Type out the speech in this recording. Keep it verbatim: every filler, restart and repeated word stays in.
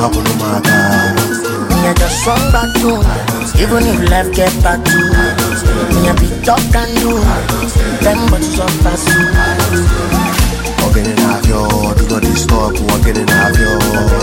couple of my guys. Me I just run back to, even if life get back to. Me I be talk and do, them but you so fast. I'm getting out yo, do not disturb, I'm getting out yo.